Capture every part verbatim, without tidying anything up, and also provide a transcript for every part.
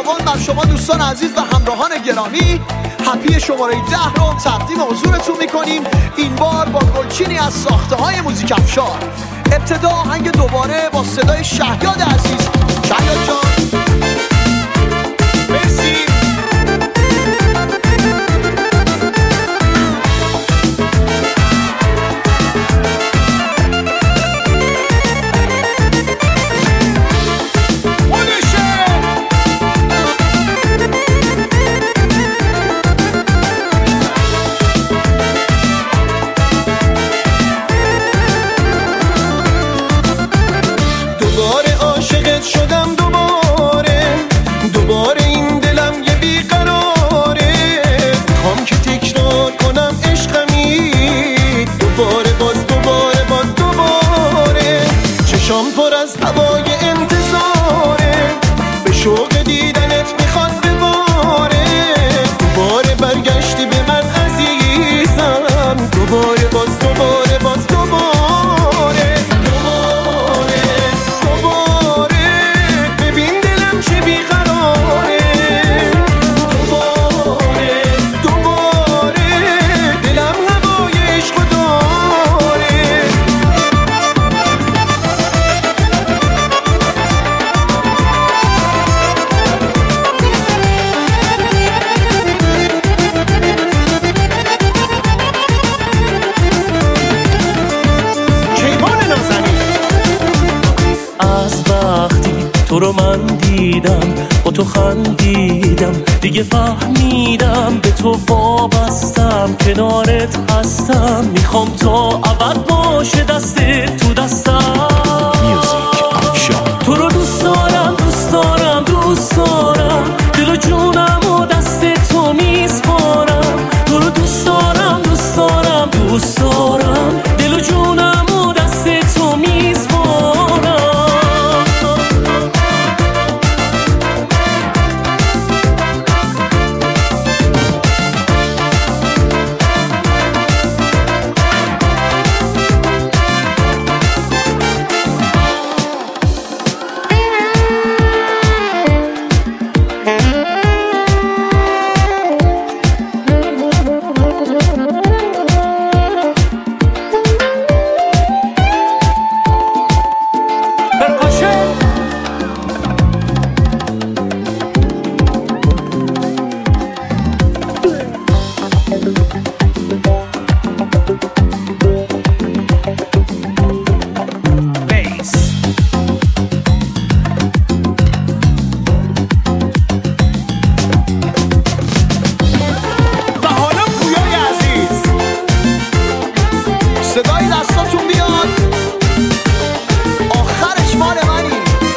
فراوان بر شما دوستان عزیز و همراهان گرامی. هپی شماره ده رو تقدیم حضورتون میکنیم، این بار با گلچینی از ساخته های موزیک افشار. ابتدا آهنگ دوباره با صدای شهیاد عزیز. شهیاد جان مرسی. شدم دوباره دوباره این دلم یه بیقراره، خوام که تکرار کنم عشقمی دوباره باز دوباره باز دوباره. چشام پر از هوای انتظاره، به شوق دیدنت میخواد بباره. دوباره برگشتی به من عزیزم، دوباره باز دوباره باز دوباره. تو رو من دیدم، با تو خندیدم، دیگه فهمیدم به تو وابستم، کنارت هستم، میخوام تا ابد باشه دست تو دستم. میوزیک افشار. تو رو دوست دارم دوست دارم دوست دارم، دل و جونم و دست تو میسپارم. تو رو دوست دارم دوست دارم دوست دارم، دل و جونم و دست تو میسپارم. صدای دستاتون بیاد، آخرش مال منی.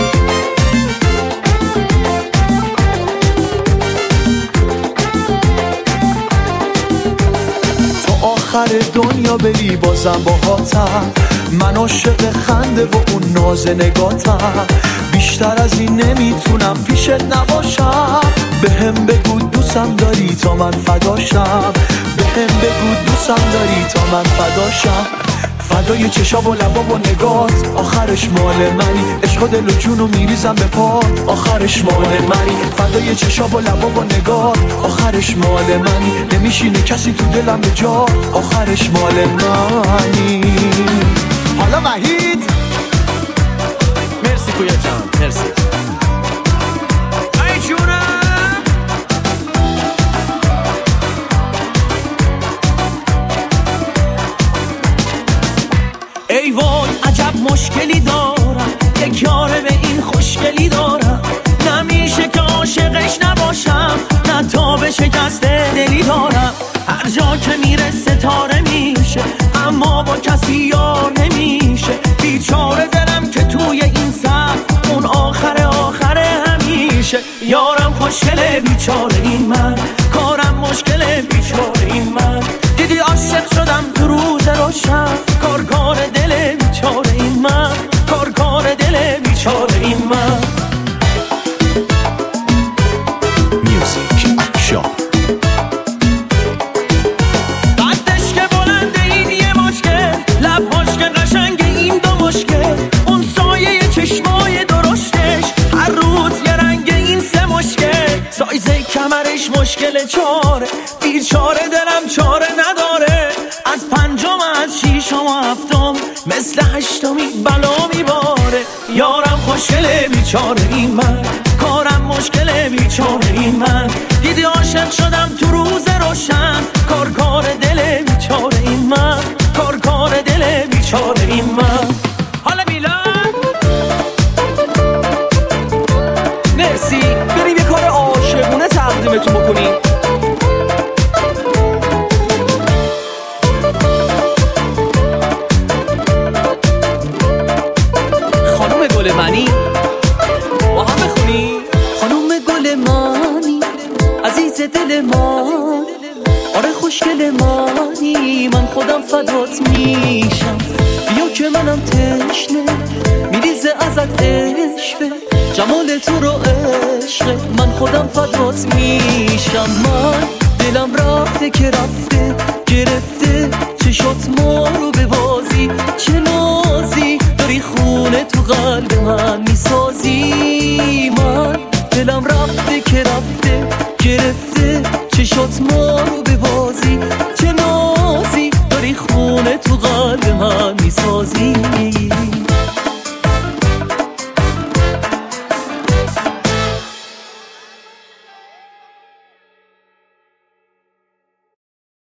تا آخر دنیا بری بازم باهاتم، من عاشق خنده و اون ناز نگاتم. بیشتر از این نمیتونم پیشت نباشم، بهم بگو دوستم داری تا من فداشم. بهم بگو دوستم داری تا من فداشم. فدای چشا و لبا و نگات، آخرش مال منی. عشق و دل و جونو میریزم به پات، آخرش مال منی. فدای چشا و لبا و نگات، آخرش مال منی. نمیشینه کسی تو دلم به جا، آخرش مال منی. حالا وحید مرسی پویا جان، مرسی. ای جونم ای وای عجب مشکلی دارم، یک یاره به این خوشگلی دارم. نمیشه که عاشقش نباشم، نه تا به شکست دلی دارم. هر جا که میره ستاره میشه، اما با کسی یار نمیشه. بیچاره دلم که توی این صف اون آخر آخر همیشه. یارم خوشگله بیچاره این من، کارم مشکله بیچاره این من. دیدی عاشق شدم تو روز روشن، کار کار دل بیچاره این من، کار کار دل بیچاره این من. میوزیک افشار. قدش که بلنده این یه مشکل، لبهاش که قشنگ این دو مشکل. اون سایه چشمای درشتش، هر روز یه رنگ این سه مشکل. مشکل چاره، بیچاره دلم چاره نداره. از پنجم از شیشم و هفتم مثل هشتمی بلا میباره. یارم خوشگله بیچاره این من، کارم مشکله بیچاره این من. دیدی عاشق شدم تو روز روشن، کار کار دل بیچاره این من، کار کار دل بیچاره این من. حالا میلاد مرسی، بریم یه کار عاشقونه تقدیمتون بکنیم. خانم گل منی با هم بخونی. خانم گل منی عزیز دل من، آره خوشگل منی، من خودم فدات میشم. بیا که منم تشنه میریزه ازت عشقه، جمال تو رو عشق من خودم فدات میشم. من دلم رفته که رفته گرفته چشات ما رو به بازی، چه نازی داری خونه تو قلب من میسازی. من دلم رفته که رفته گرفته چشات ما رو به بازی، چه نازی داری خونه تو قلب من میسازی.